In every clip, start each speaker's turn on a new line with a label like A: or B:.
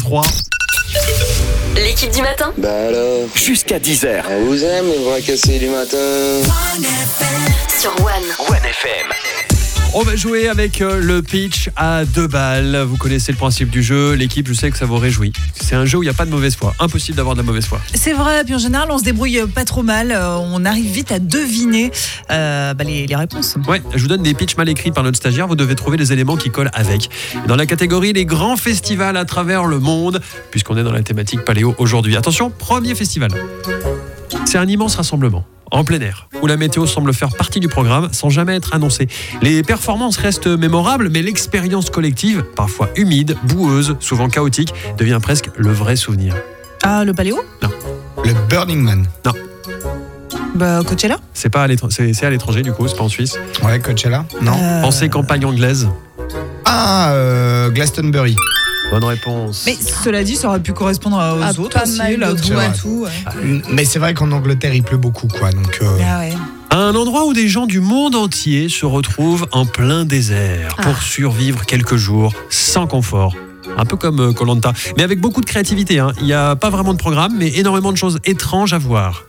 A: 3.
B: L'équipe du matin.
C: Bah alors,
D: Jusqu'à 10h.
C: on vous aime les bras cassés du matin.
B: Sur One.
D: One FM.
A: On va jouer avec le pitch à 2 balles. Vous connaissez le principe du jeu. L'équipe, je sais que ça vous réjouit. C'est un jeu où il n'y a pas de mauvaise foi. Impossible d'avoir de la mauvaise foi.
E: C'est vrai, puis en général, on se débrouille pas trop mal. On arrive vite à deviner les réponses.
A: Ouais, je vous donne des pitchs mal écrits par notre stagiaire. Vous devez trouver les éléments qui collent avec. Dans la catégorie les grands festivals à travers le monde, puisqu'on est dans la thématique paléo aujourd'hui. Attention, premier festival. C'est un immense rassemblement en plein air, où la météo semble faire partie du programme sans jamais être annoncée. Les performances restent mémorables, mais l'expérience collective, parfois humide, boueuse, souvent chaotique, devient presque le vrai souvenir.
E: Ah, le paléo ?
F: Le Burning Man.
E: Coachella ?
A: C'est pas c'est à l'étranger du coup, c'est pas en Suisse.
F: Ouais, Coachella. Non.
A: Pensez campagne anglaise.
F: Glastonbury.
A: Bonne réponse.
E: Mais cela dit, ça aurait pu correspondre aux autres
G: pas
E: aussi,
G: mal
E: là,
G: d'autres,
E: tout
F: ouais.
E: et tout. Ouais.
F: Mais c'est vrai qu'en Angleterre, il pleut beaucoup, quoi. Donc,
E: Ah ouais.
A: Un endroit où des gens du monde entier se retrouvent en plein désert pour survivre quelques jours sans confort. Un peu comme Koh-Lanta, mais avec beaucoup de créativité. Il n'y a pas vraiment de programme, mais énormément de choses étranges à voir.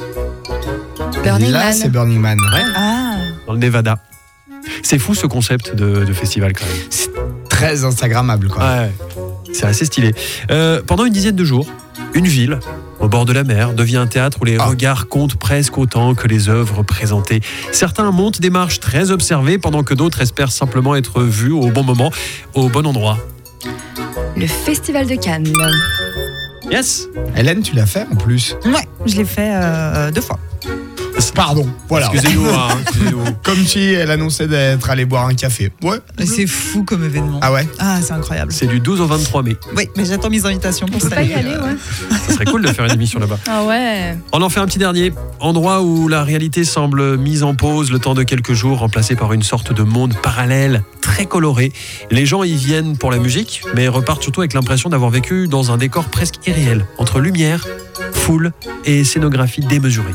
G: Burning
F: là,
G: Man.
F: c'est Burning Man.
A: Ouais.
E: Ah.
A: Dans le Nevada. C'est fou ce concept de festival quand même.
F: C'est très instagrammable, quoi.
A: Ouais, c'est assez stylé. Pendant une dizaine de jours, une ville au bord de la mer devient un théâtre où les regards comptent presque autant que les œuvres présentées. Certains montent des marches très observées pendant que d'autres espèrent simplement être vus au bon moment, au bon endroit.
G: Le Festival de Cannes.
A: Yes.
F: Hélène, tu l'as fait en plus.
E: Ouais, je l'ai fait 2 fois.
F: Pardon, voilà.
A: Excusez-nous. Excusez-nous.
F: Comme si elle annonçait d'être allée boire un café. Ouais.
E: Mais c'est fou comme événement.
F: Ah ouais.
E: Ah, c'est incroyable.
A: C'est du 12 au 23 mai.
E: Oui, mais j'attends mes invitations pour
G: On peut
E: ça.
G: pas y aller, ouais.
A: Ça serait cool de faire une émission là-bas.
G: Ah ouais.
A: On en fait un petit dernier. Endroit où la réalité semble mise en pause le temps de quelques jours, remplacée par une sorte de monde parallèle très coloré. Les gens y viennent pour la musique, mais repartent surtout avec l'impression d'avoir vécu dans un décor presque irréel, entre lumière, foule et scénographie démesurée.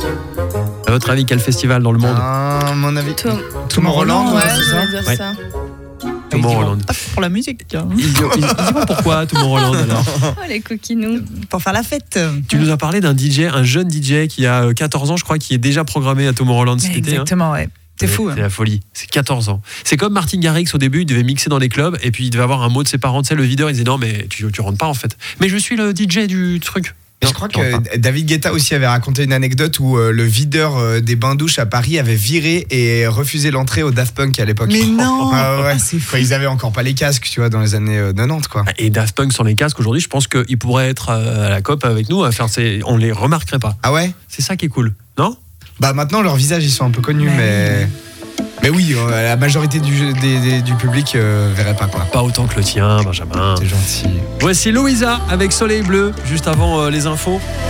A: À votre avis, quel festival dans le monde?
F: À mon avis.
E: Tomorrowland,
G: Ouais,
F: c'est
G: je
F: ça.
G: vais dire
A: Ouais.
G: ça.
A: Tomorrowland.
E: Pas pour la musique, hein.
A: Ils diront pourquoi Tomorrowland alors?
G: Oh, les coquinous.
E: Pour faire la fête.
A: Tu nous as parlé d'un DJ, un jeune DJ qui a 14 ans, je crois, qui est déjà programmé à Tomorrowland cet été.
E: Exactement, ouais. C'est fou.
A: C'est la folie. C'est 14 ans. C'est comme Martin Garrix au début, il devait mixer dans les clubs et puis il devait avoir un mot de ses parents. Tu sais, le videur, il disait non, mais tu rentres pas en fait. Mais je suis le DJ du truc.
F: Je crois que David Guetta aussi avait raconté une anecdote où le videur des bains-douches à Paris avait viré et refusé l'entrée au Daft Punk à l'époque.
E: Mais non.
F: Ah ouais.
E: Ah, c'est fou.
F: Quand ils avaient encore pas les casques, tu vois, dans les années 90, quoi.
A: Et Daft Punk sans les casques, aujourd'hui, je pense qu'ils pourraient être à la COP avec nous, à faire on les remarquerait pas.
F: Ah ouais.
A: C'est ça qui est cool, non?
F: Bah maintenant, leurs visages, ils sont un peu connus, mais oui, la majorité du public verrait pas, quoi.
A: Pas autant que le tien, Benjamin.
F: C'est gentil.
A: Voici Louisa avec Soleil Bleu, juste avant les infos.